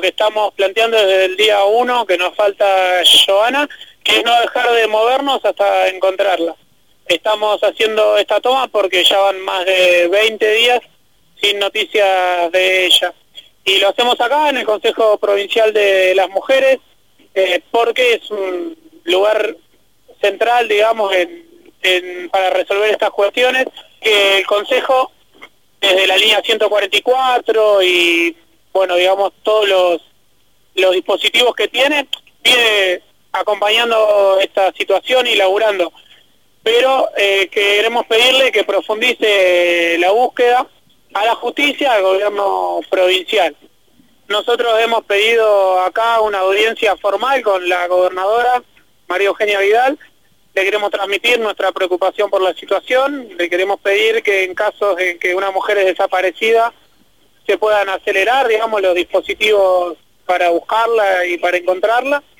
que estamos planteando desde el día 1 que nos falta Joana, que es no dejar de movernos hasta encontrarla. Estamos haciendo esta toma porque ya van más de 20 días sin noticias de ella. Y lo hacemos acá en el Consejo Provincial de las Mujeres, porque es un lugar central, digamos, para resolver estas cuestiones, que el Consejo, desde la línea 144 y, bueno, digamos, todos los dispositivos que tiene, viene acompañando esta situación y laburando. Pero queremos pedirle que profundice la búsqueda a la justicia, al gobierno provincial. Nosotros hemos pedido acá una audiencia formal con la gobernadora María Eugenia Vidal. Le queremos transmitir nuestra preocupación por la situación, le queremos pedir que en casos en que una mujer es desaparecida se puedan acelerar, digamos, los dispositivos para buscarla y para encontrarla.